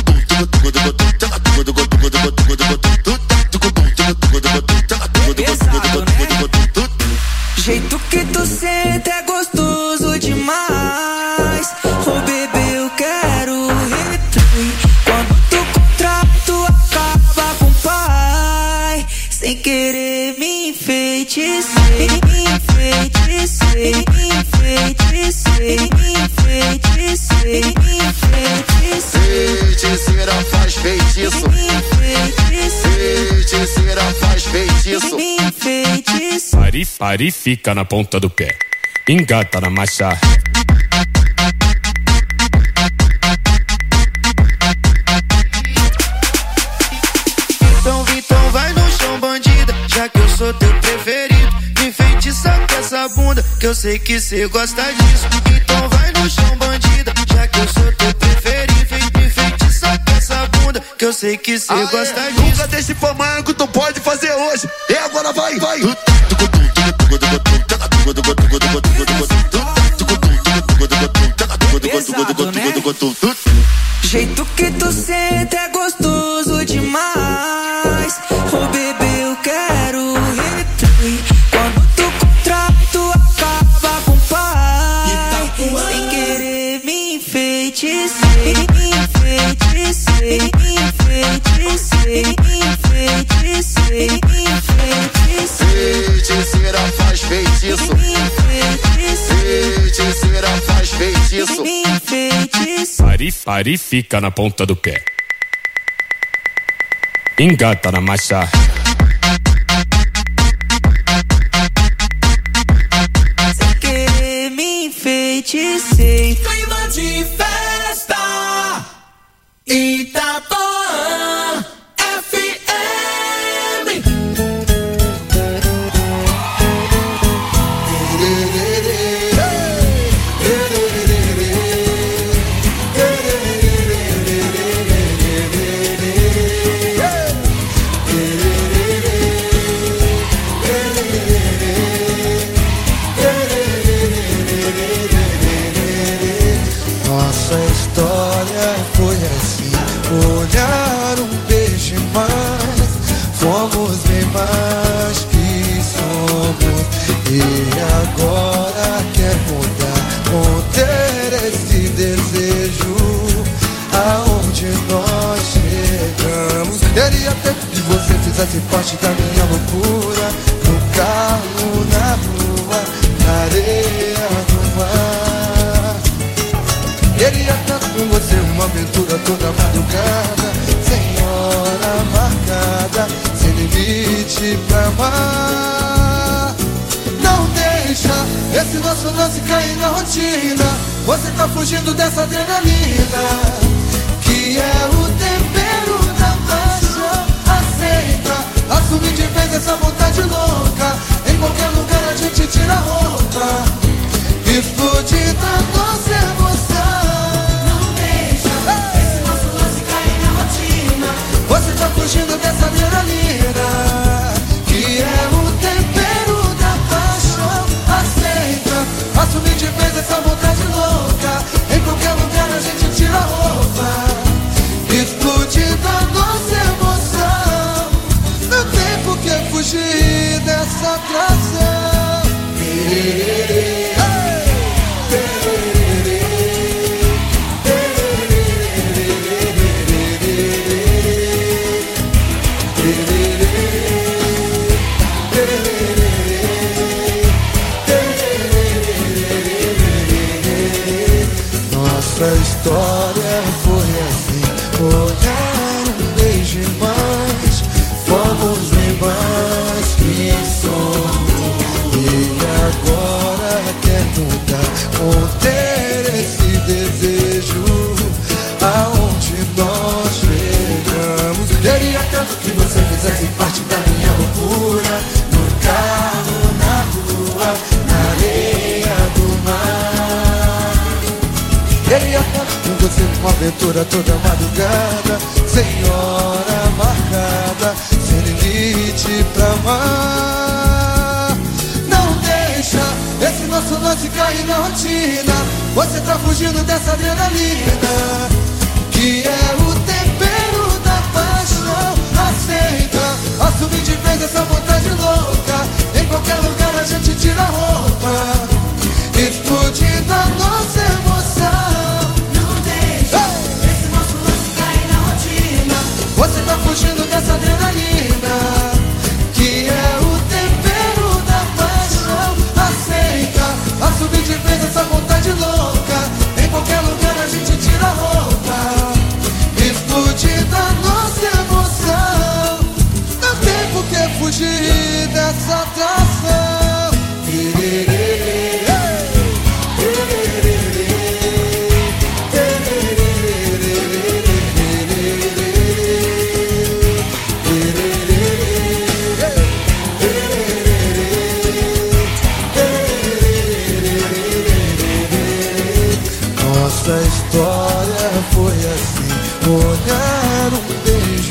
C: Jeito que tu sente é gostoso demais. Oh bebê, eu quero retribuir. Quando tu contrato acaba com o pai. Sem querer me enfeiticer, me enfeiticer, me enfeiticer, me enfeiticer, me enfeiticer.
R: Feiticeira faz feitiço.
C: Me enfeiticer,
R: Feiticeira faz feitiço.
C: me enfeiticer.
G: Pari, pari, fica na ponta do pé. Engata na marcha.
C: Então, então vai no chão, bandida, já que eu sou teu preferido. Me enfeitiça com essa bunda, que eu sei que cê gosta disso. Então vai no chão, bandida, já que eu sou teu preferido. Me enfeitiça com essa bunda, que eu sei que cê gosta disso.
R: Nunca deixe pra amanhã que tu pode fazer hoje. E agora vai, vai.
C: Pesado, né? Jeito que tu sente é gostoso demais. Oh bebê, eu quero retribuir. Quando tu contrato acaba com o pai. Sem querer me enfeiticer, me enfeiticer, me enfeiticer, me enfeiticer, me enfeiticer.
R: Feiticeira faz feitiço.
C: Me enfeiticer,
R: Feiticeira faz feitiço.
C: me enfeiticer.
G: Pari, pari, fica na ponta do pé. Engata na marcha.
C: Sem querer me enfeiticei.
O: Clima de festa, Itapuã F M.
R: Queria tanto que você fizesse parte da minha loucura. No carro, na rua, na areia do mar. Queria tanto com você uma aventura toda madrugada, sem hora marcada, sem limite pra amar. Não deixa esse nosso lance cair na rotina. Você tá fugindo dessa adrenalina, que é o tempero da paixão. Aceita, assume de vez essa vontade louca. Em qualquer lugar a gente tira a roupa, explode da nossa emoção. Não deixa esse nosso lance cair na rotina. Você tá fugindo dessa adrenalina, que é o tempero da paixão. Aceita, assume de vez essa vontade louca. Em qualquer lugar a gente tira a roupa, explode da nossa emoção. Não tem por que fugir dessa atração. Nossa história foi assim, olhar um beijo mais, fomos bem mais que somos. E agora quer mudar, conter esse desejo, aonde nós chegamos. Queria tanto que você fizesse parte da minha loucura. No carro, na rua, na areia do mar. Queria tanto com você uma aventura toda madrugada, sem hora marcada, sem limite pra amar. Não deixa esse nosso lance cair na rotina. Você tá fugindo dessa adrenalina, que é o tempero da paixão. Aceita, assume de vez essa vontade louca. Em qualquer lugar a gente tira a roupa, explode da nossa emoção. Você tá fugindo dessa adrenalina, que é o tempero da paixão. Aceita, assume de vez essa vontade louca. Em qualquer lugar a gente tira a roupa, explode da nossa emoção. Não tem por que fugir dessa atração. Nossa história foi assim, olhar um beijo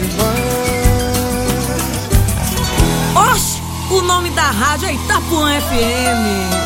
R: mais.
K: Oxe, o nome da rádio é Itapuã F M.